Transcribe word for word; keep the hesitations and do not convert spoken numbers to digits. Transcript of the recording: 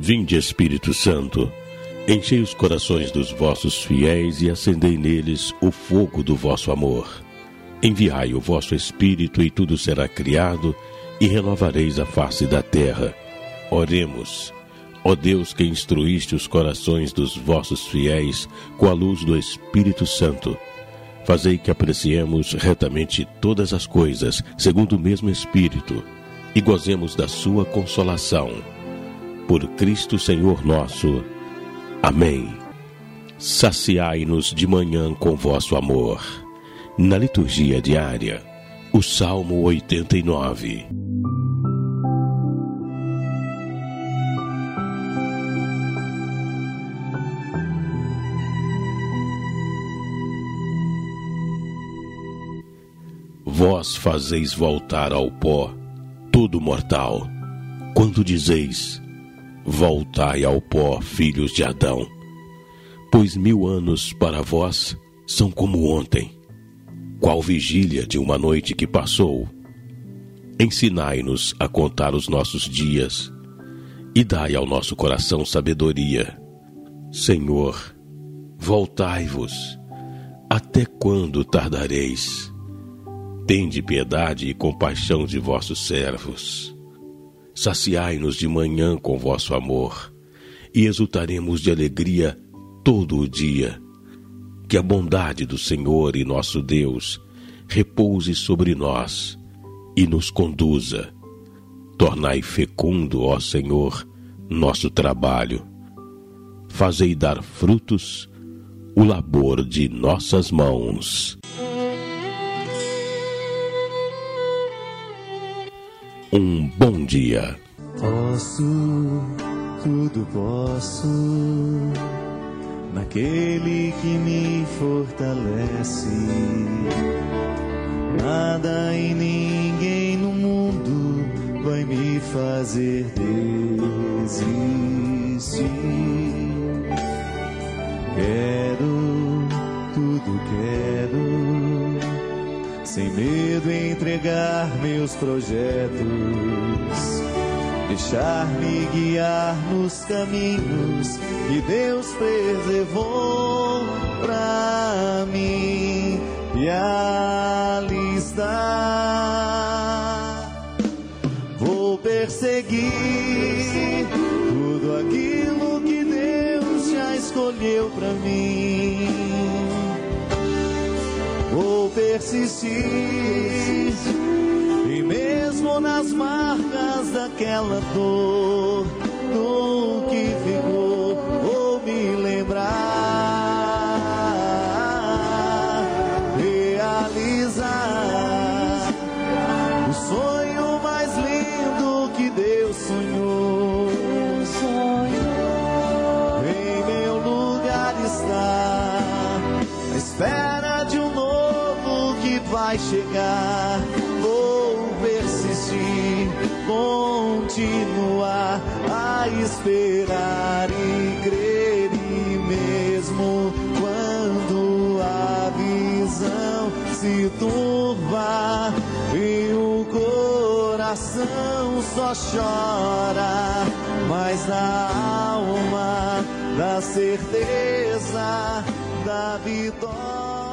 Vinde, Espírito Santo, enchei os corações dos vossos fiéis e acendei neles o fogo do vosso amor. Enviai o vosso Espírito e tudo será criado e renovareis a face da terra. Oremos. Ó Deus, que instruíste os corações dos vossos fiéis com a luz do Espírito Santo, fazei que apreciemos retamente todas as coisas, segundo o mesmo Espírito, e gozemos da sua consolação. Por Cristo Senhor nosso. Amém. Saciai-nos de manhã com vosso amor. Na liturgia diária, o Salmo oitenta e nove. Vós fazeis voltar ao pó todo mortal, quando dizeis: voltai ao pó, filhos de Adão. Pois mil anos para vós são como ontem, qual vigília de uma noite que passou. Ensinai-nos a contar os nossos dias, e dai ao nosso coração sabedoria. Senhor, voltai-vos. Até quando tardareis? Tende piedade e compaixão de vossos servos. Saciai-nos de manhã com vosso amor, e exultaremos de alegria todo o dia. Que a bondade do Senhor e nosso Deus repouse sobre nós e nos conduza. Tornai fecundo, ó Senhor, nosso trabalho. Fazei dar frutos o labor de nossas mãos. Um bom dia. Posso, tudo posso, naquele que me fortalece. Nada e ninguém no mundo vai me fazer desistir. Quero, tudo quero, sem medo entregar meus projetos, deixar-me guiar nos caminhos que Deus preservou pra mim, e ali está. Vou perseguir tudo aquilo que Deus já escolheu pra mim. Vou persistir, e mesmo nas marcas daquela dor, do que ficou, vou me lembrar, realizar o sonho mais lindo que Deus sonhou. Em meu lugar está, à espera de um novo que vai chegar. Vou persistir, continuar a esperar e crer, e mesmo quando a visão se turva e o coração só chora, mas na alma dá certeza da vitória.